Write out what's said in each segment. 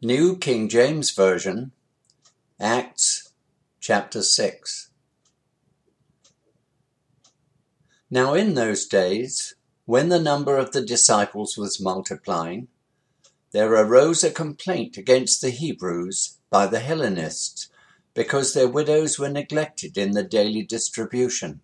New King James Version, Acts chapter 6. Now in those days, when the number of the disciples was multiplying, there arose a complaint against the Hebrews by the Hellenists, because their widows were neglected in the daily distribution.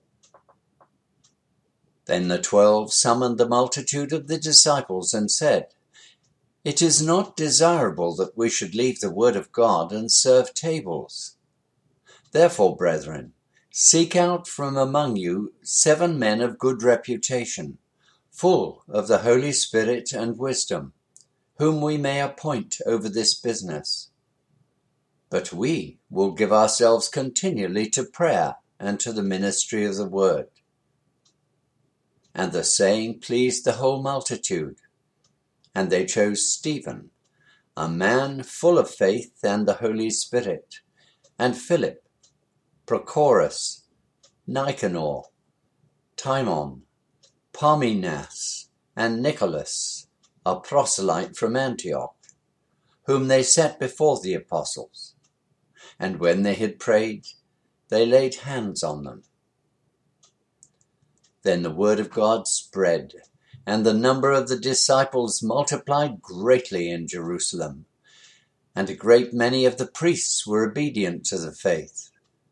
Then the 12 summoned the multitude of the disciples and said, "It is not desirable that we should leave the word of God and serve tables. Therefore, brethren, seek out from among you 7 men of good reputation, full of the Holy Spirit and wisdom, whom we may appoint over this business. But we will give ourselves continually to prayer and to the ministry of the word." And the saying pleased the whole multitude. And they chose Stephen, a man full of faith and the Holy Spirit, and Philip, Prochorus, Nicanor, Timon, Parmenas, and Nicholas, a proselyte from Antioch, whom they set before the apostles. And when they had prayed, they laid hands on them. Then the word of God spread, and the number of the disciples multiplied greatly in Jerusalem, and a great many of the priests were obedient to the faith.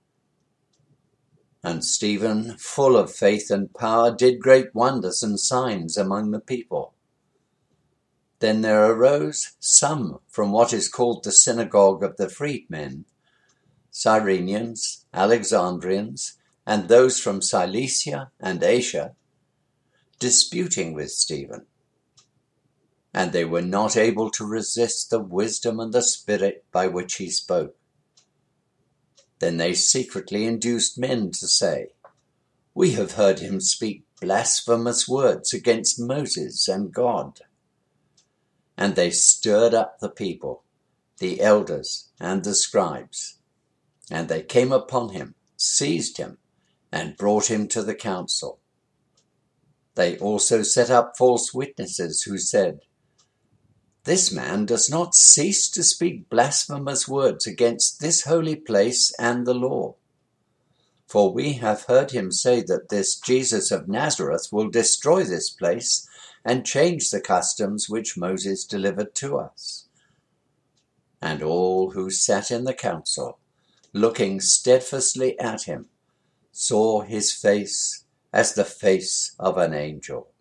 And Stephen, full of faith and power, did great wonders and signs among the people. Then there arose some from what is called the synagogue of the freedmen, Cyrenians, Alexandrians, and those from Cilicia and Asia, disputing with Stephen. And they were not able to resist the wisdom and the spirit by which he spoke. Then they secretly induced men to say, "We have heard him speak blasphemous words against Moses and God." And they stirred up the people, the elders and the scribes. And they came upon him, seized him, and brought him to the council. They also set up false witnesses who said, "This man does not cease to speak blasphemous words against this holy place and the law. For we have heard him say that this Jesus of Nazareth will destroy this place and change the customs which Moses delivered to us." And all who sat in the council, looking steadfastly at him, saw his face as the face of an angel.